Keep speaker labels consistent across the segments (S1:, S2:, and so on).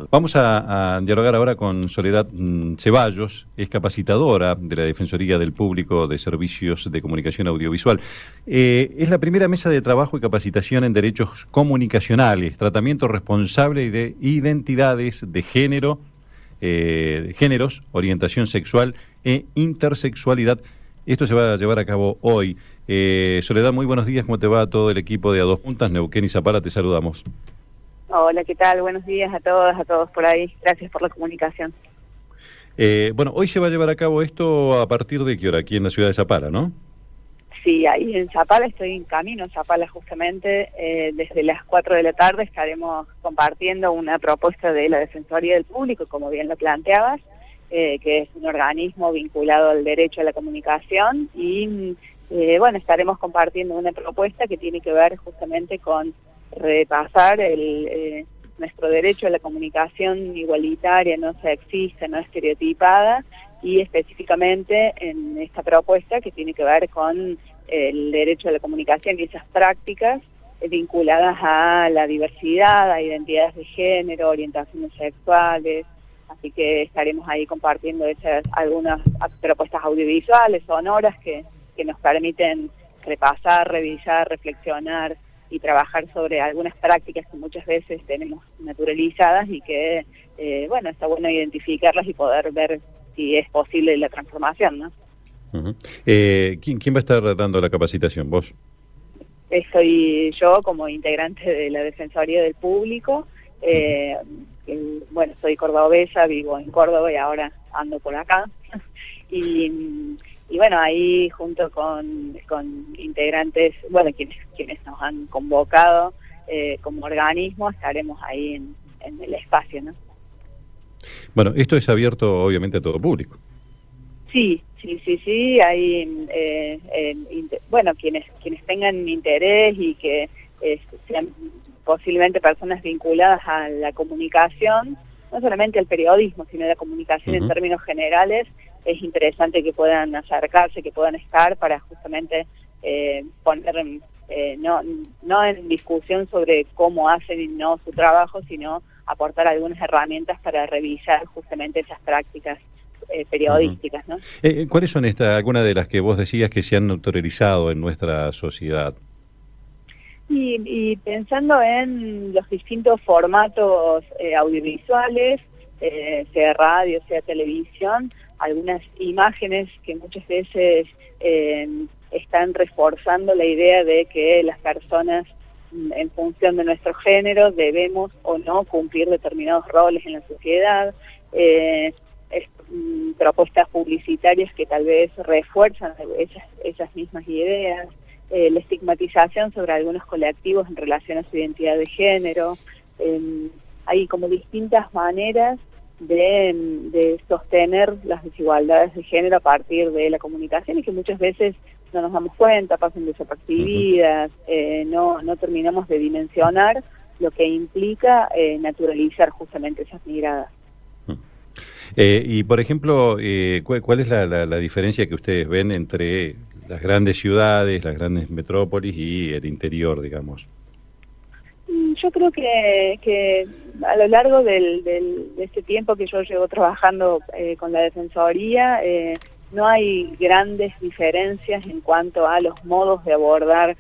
S1: Vamos a dialogar ahora con Soledad Ceballos, es capacitadora de la Defensoría del Público de Servicios de Comunicación Audiovisual. Es la primera mesa de trabajo y capacitación en derechos comunicacionales, tratamiento responsable de identidades de género, géneros, orientación sexual e intersexualidad. Esto se va a llevar a cabo hoy. Soledad, muy buenos días. ¿Cómo te va? Todo el equipo de A Dos Puntas, Neuquén y Zapala, te saludamos.
S2: Hola, ¿qué tal? Buenos días a todos por ahí. Gracias por la comunicación.
S1: Bueno, hoy se va a llevar a cabo esto a partir de qué hora, aquí en la ciudad de Zapala, ¿no?
S2: Sí, ahí en Zapala, estoy en camino a Zapala justamente. Desde las 4 de la tarde estaremos compartiendo una propuesta de la Defensoría del Público, como bien lo planteabas, que es un organismo vinculado al derecho a la comunicación y, bueno, estaremos compartiendo una propuesta que tiene que ver justamente con repasar nuestro derecho a la comunicación igualitaria, no sexista, no estereotipada, y específicamente en esta propuesta que tiene que ver con el derecho a la comunicación y esas prácticas vinculadas a la diversidad, a identidades de género, orientaciones sexuales. Así que estaremos ahí compartiendo algunas propuestas audiovisuales, sonoras, que nos permiten repasar, revisar, reflexionar y trabajar sobre algunas prácticas que muchas veces tenemos naturalizadas y que, bueno, está bueno identificarlas y poder ver si es posible la transformación, ¿no?
S1: Uh-huh. ¿Quién va a estar dando la capacitación? ¿Vos?
S2: Soy yo como integrante de la Defensoría del Público. Bueno, soy cordobesa, vivo en Córdoba y ahora ando por acá. Y bueno, ahí junto con integrantes, bueno, quienes nos han convocado como organismo, estaremos ahí en el espacio, ¿no?
S1: Bueno, esto es abierto obviamente a todo público.
S2: Sí, hay, bueno, quienes tengan interés y que sean posiblemente personas vinculadas a la comunicación, no solamente al periodismo, sino a la comunicación en términos generales. Es interesante que puedan acercarse, que puedan estar para justamente poner, no en discusión sobre cómo hacen y no su trabajo, sino aportar algunas herramientas para revisar justamente esas prácticas periodísticas, ¿no?
S1: ¿Cuáles son algunas de las que vos decías que se han naturalizado en nuestra sociedad?
S2: Y pensando en los distintos formatos audiovisuales, sea radio, sea televisión, algunas imágenes que muchas veces están reforzando la idea de que las personas, en función de nuestro género, debemos o no cumplir determinados roles en la sociedad, propuestas publicitarias que tal vez refuerzan esas mismas ideas, la estigmatización sobre algunos colectivos en relación a su identidad de género. Hay como distintas maneras de sostener las desigualdades de género a partir de la comunicación y que muchas veces no nos damos cuenta, pasan desapercibidas, no terminamos de dimensionar lo que implica naturalizar justamente esas miradas.
S1: Y por ejemplo, ¿cuál es la diferencia que ustedes ven entre las grandes ciudades, las grandes metrópolis y el interior, digamos?
S2: Yo creo que a lo largo de este tiempo que yo llevo trabajando con la Defensoría, no hay grandes diferencias en cuanto a los modos de abordar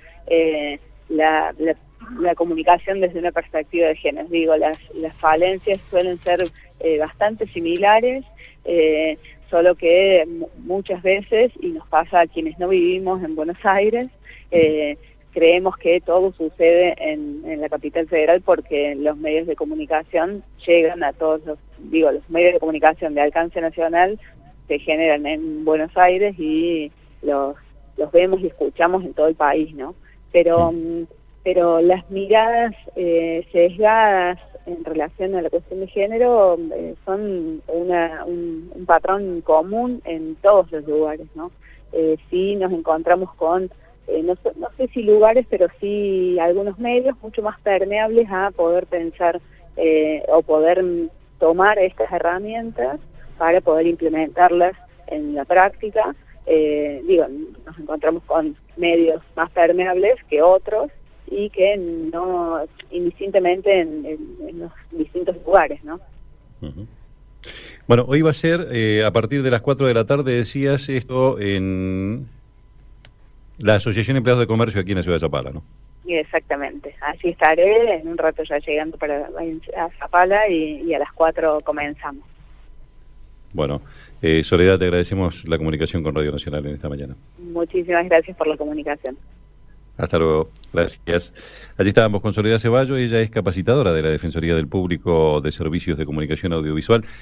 S2: la comunicación desde una perspectiva de género. Digo, las falencias suelen ser bastante similares, solo que muchas veces, y nos pasa a quienes no vivimos en Buenos Aires, creemos que todo sucede en la capital federal porque los medios de comunicación llegan a todos los medios de comunicación de alcance nacional se generan en Buenos Aires y los vemos y escuchamos en todo el país, ¿no? Pero las miradas sesgadas en relación a la cuestión de género son un patrón común en todos los lugares, ¿no? Sí nos encontramos con, no sé si lugares, pero sí algunos medios mucho más permeables a poder pensar o poder tomar estas herramientas para poder implementarlas en la práctica. Nos encontramos con medios más permeables que otros y que no indistintamente en los distintos lugares, ¿no?
S1: Ujú. Bueno, hoy va a ser a partir de las 4 de la tarde, decías, esto en la Asociación de Empleados de Comercio aquí en la ciudad de Zapala, ¿no?
S2: Exactamente, así estaré en un rato ya llegando a Zapala y a las 4 comenzamos.
S1: Bueno, Soledad, te agradecemos la comunicación con Radio Nacional en esta mañana.
S2: Muchísimas gracias por la comunicación.
S1: Hasta luego, gracias. Allí estábamos con Soledad Ceballos, ella es capacitadora de la Defensoría del Público de Servicios de Comunicación Audiovisual.